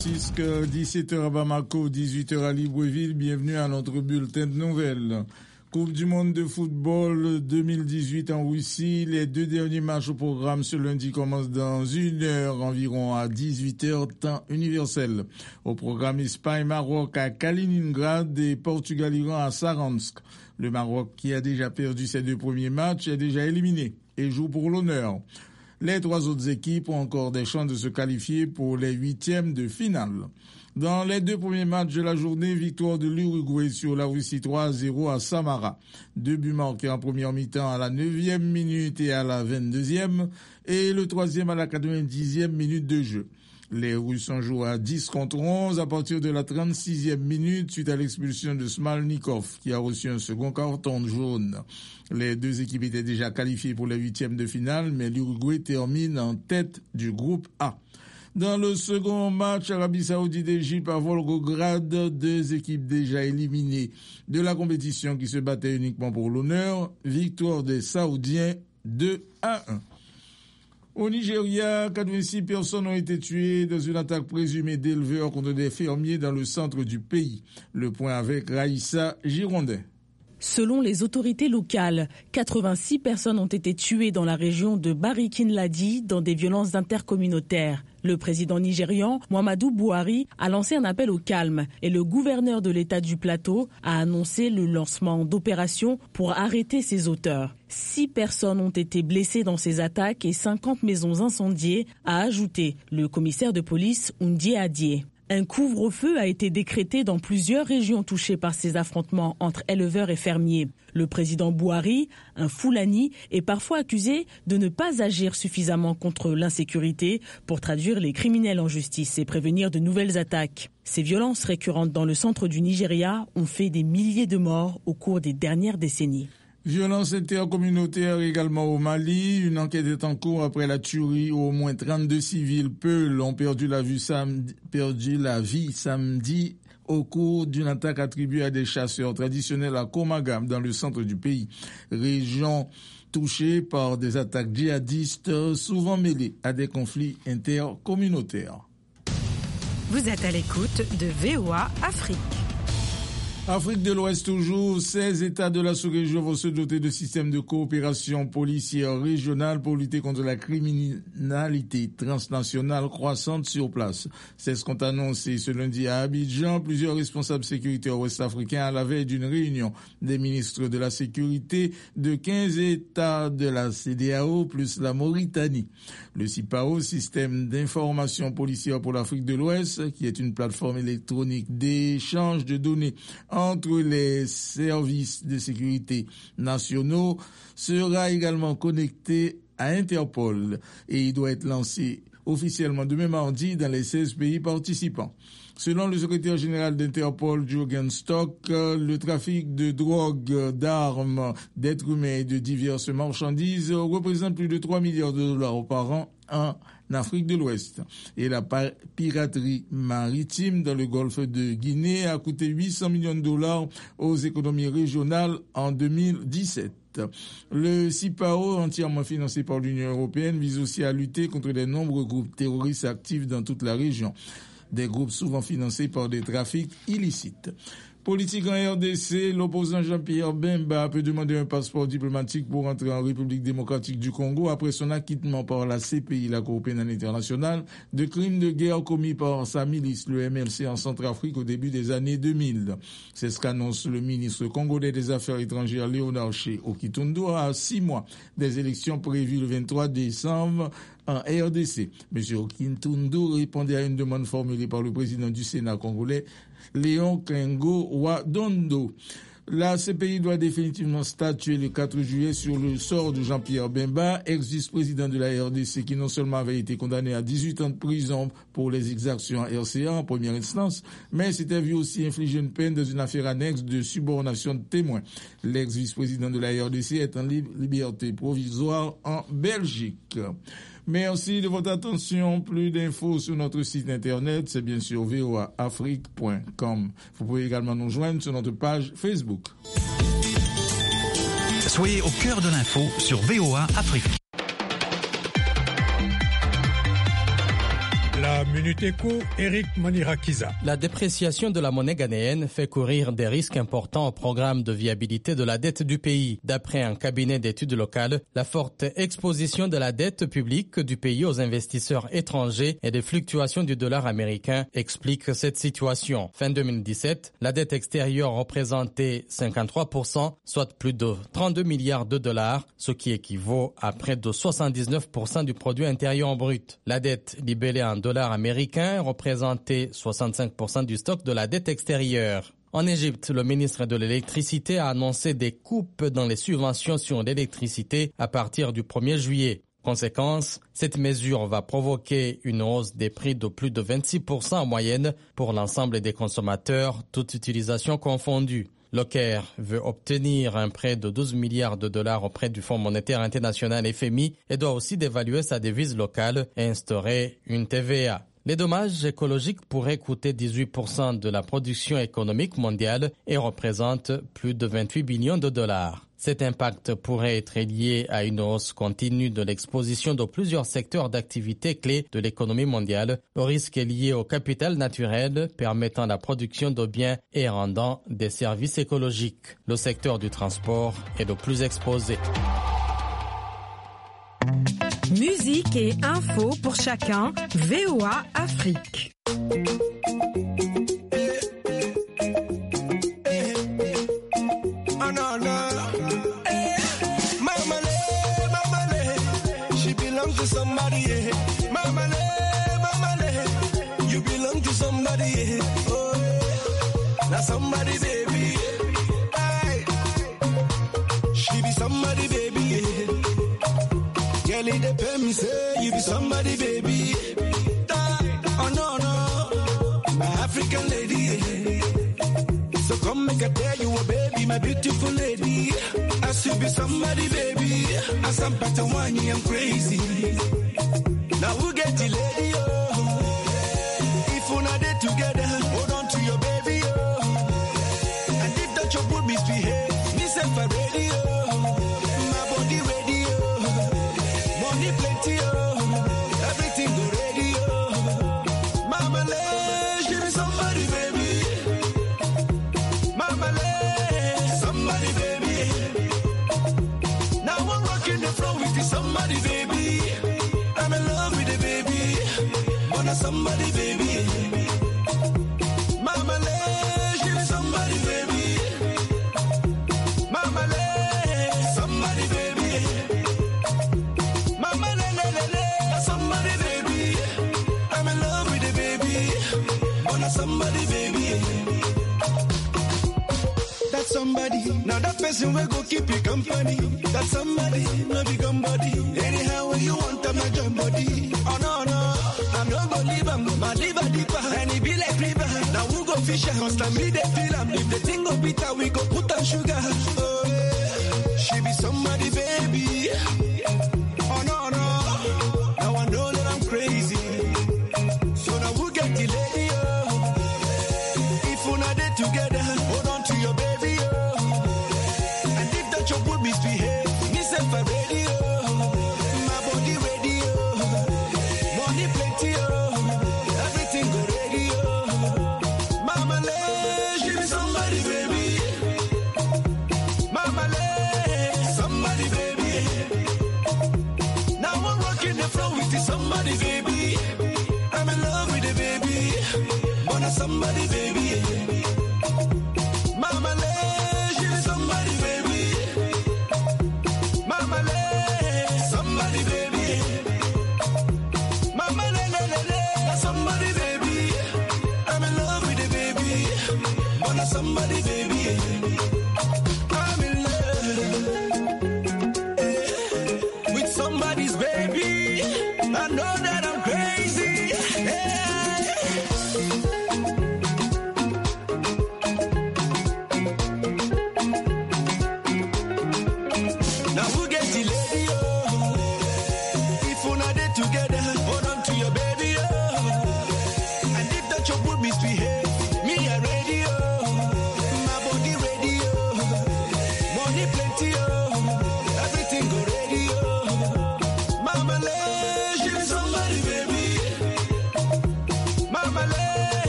17h à Bamako, 18h à Libreville. Bienvenue à notre bulletin de nouvelles. Coupe du monde de football 2018 en Russie. Les deux derniers matchs au programme ce lundi commencent dans 1 heure environ à 18h temps universel. Au programme Espagne-Maroc à Kaliningrad et Portugal-Iran à Saransk. Le Maroc, qui a déjà perdu ses 2 premiers matchs, est déjà éliminé et joue pour l'honneur. Les 3 autres équipes ont encore des chances de se qualifier pour les 8e de finale. Dans les 2 premiers matchs de la journée, victoire de l'Uruguay sur la Russie 3-0 à Samara. 2 buts marqués en première mi-temps à la 9e minute et à la 22e et le 3e à la 90e minute de jeu. Les Russes ont joué à 10 contre 11 à partir de la 36e minute suite à l'expulsion de Smalnikov qui a reçu un second carton jaune. Les 2 équipes étaient déjà qualifiées pour les 8e de finale, mais l'Uruguay termine en tête du groupe A. Dans le second match, Arabie Saoudite-Égypte à Volgograd, 2 équipes déjà éliminées de la compétition qui se battaient uniquement pour l'honneur. Victoire des Saoudiens 2-1. Au Nigeria, 86 personnes ont été tuées dans une attaque présumée d'éleveurs contre des fermiers dans le centre du pays. Le point avec Raïssa Girondin. Selon les autorités locales, 86 personnes ont été tuées dans la région de Barikin-Ladi dans des violences intercommunautaires. Le président nigérian, Muhammadu Buhari, a lancé un appel au calme et le gouverneur de l'État du Plateau a annoncé le lancement d'opérations pour arrêter ces auteurs. 6 personnes ont été blessées dans ces attaques et 50 maisons incendiées, a ajouté le commissaire de police Undie Adie. Un couvre-feu a été décrété dans plusieurs régions touchées par ces affrontements entre éleveurs et fermiers. Le président Buhari, un Fulani, est parfois accusé de ne pas agir suffisamment contre l'insécurité pour traduire les criminels en justice et prévenir de nouvelles attaques. Ces violences récurrentes dans le centre du Nigeria ont fait des milliers de morts au cours des dernières décennies. Violence intercommunautaire également au Mali. Une enquête est en cours après la tuerie où au moins 32 civils Peuls ont perdu la vie samedi au cours d'une attaque attribuée à des chasseurs traditionnels à Komagam dans le centre du pays. Région touchée par des attaques djihadistes souvent mêlées à des conflits intercommunautaires. Vous êtes à l'écoute de VOA Afrique. Afrique de l'Ouest toujours, 16 États de la sous-région vont se doter de systèmes de coopération policière régionale pour lutter contre la criminalité transnationale croissante sur place. C'est ce qu'ont annoncé ce lundi à Abidjan plusieurs responsables sécuritaires ouest-africains à la veille d'une réunion des ministres de la sécurité de 15 États de la CEDEAO plus la Mauritanie. Le CIPAO, système d'information policière pour l'Afrique de l'Ouest, qui est une plateforme électronique d'échange de données entre les services de sécurité nationaux, sera également connecté à Interpol et il doit être lancé officiellement demain mardi dans les 16 pays participants. Selon le secrétaire général d'Interpol, Jürgen Stock, le trafic de drogue, d'armes, d'êtres humains et de diverses marchandises représente plus de 3 milliards de dollars par an en Afrique de l'Ouest. Et la piraterie maritime dans le golfe de Guinée a coûté 800 millions de dollars aux économies régionales en 2017. Le CIPAO, entièrement financé par l'Union européenne, vise aussi à lutter contre les nombreux groupes terroristes actifs dans toute la région. Des groupes souvent financés par des trafics illicites. Politique en RDC, l'opposant Jean-Pierre Bemba peut demander un passeport diplomatique pour entrer en République démocratique du Congo après son acquittement par la CPI, la Cour pénale internationale, de crimes de guerre commis par sa milice, le MLC, en Centrafrique au début des années 2000. C'est ce qu'annonce le ministre congolais des Affaires étrangères Léonard Okitundu à 6 mois des élections prévues le 23 décembre en RDC. M. Okitundu répondait à une demande formulée par le président du Sénat congolais, Léon Kengo Wadondo. La CPI doit définitivement statuer le 4 juillet sur le sort de Jean-Pierre Bemba, ex-vice-président de la RDC, qui non seulement avait été condamné à 18 ans de prison pour les exactions RCA en première instance, mais s'était vu aussi infliger une peine dans une affaire annexe de subornation de témoins. L'ex-vice-président de la RDC est en liberté provisoire en Belgique. Merci de votre attention. Plus d'infos sur notre site internet, c'est bien sûr voaafrique.com. Vous pouvez également nous joindre sur notre page Facebook. Soyez au cœur de l'info sur VOA Afrique. La Minute Éco, Eric Manirakiza. La dépréciation de la monnaie ghanéenne fait courir des risques importants au programme de viabilité de la dette du pays. D'après un cabinet d'études locales, la forte exposition de la dette publique du pays aux investisseurs étrangers et des fluctuations du dollar américain expliquent cette situation. Fin 2017, la dette extérieure représentait 53%, soit plus de 32 milliards de dollars, ce qui équivaut à près de 79% du produit intérieur brut. La dette libellée en dollars américains représentait 65% du stock de la dette extérieure. En Égypte, le ministre de l'Électricité a annoncé des coupes dans les subventions sur l'électricité à partir du 1er juillet. Conséquence, cette mesure va provoquer une hausse des prix de plus de 26% en moyenne pour l'ensemble des consommateurs, toute utilisation confondue. Le Caire veut obtenir un prêt de 12 milliards de dollars auprès du Fonds monétaire international FMI et doit aussi dévaluer sa devise locale et instaurer une TVA. Les dommages écologiques pourraient coûter 18% de la production économique mondiale et représentent plus de 28 billions de dollars. Cet impact pourrait être lié à une hausse continue de l'exposition de plusieurs secteurs d'activité clés de l'économie mondiale. Le risque est lié au capital naturel permettant la production de biens et rendant des services écologiques. Le secteur du transport est le plus exposé. Musique et info pour chacun, VOA Afrique. Somebody, mama, you belong to somebody. Oh, now somebody, baby. Aye. She be somebody, baby. Girl, it depend me say you be somebody, baby. Oh no, my African lady. So come make I tell you, oh baby, my beautiful lady. I should be somebody, baby. As I'm better one, I'm crazy. Now we'll get the lady, oh. If we're not there together, hold on to your baby, oh. And if that your boy misbehave, listen for radio. My body ready, oh. Money plenty, oh. Everything go ready, oh. Mama, she be somebody, baby. Mama, somebody, baby. Now I'm rocking the floor with you, somebody, baby. I'm in love with the baby. Wanna somebody, baby. Mama, she be somebody, baby. Mama, somebody, baby. Mama, somebody, baby. I'm in love with the baby. Wanna somebody, baby. That's somebody. Now that person will go keep you company. That's somebody, no big body. Anyhow when you want, I'm not your body. Oh no, I'm not gonna leave him. My liver deeper, and it be like river. Now we go fish, constantly they feel him. If the thing go bitter, we go put on sugar. Oh yeah, she be somebody, baby. Oh no, now I know that I'm crazy. So now we'll get the lady, oh. If we're not there together, hold on to your baby, oh. And if that your boy misbehave, listen for radio. My body ready, oh. Money plenty, oh. Everything go ready, oh. Mama, she be somebody, baby. Mama, somebody, baby. Now I'm rocking the floor with you, somebody, baby. I'm in love with the baby. Wanna somebody, baby. Mama, she be somebody, baby. Mama, somebody, baby. Mama, somebody, baby. I'm in love with the baby. Wanna somebody, baby. I'm in love with somebody's baby. I know that I'm crazy. Now we'll get the lady, oh. If we're not there together, hold on to your baby, oh. And if that your boy misbehave,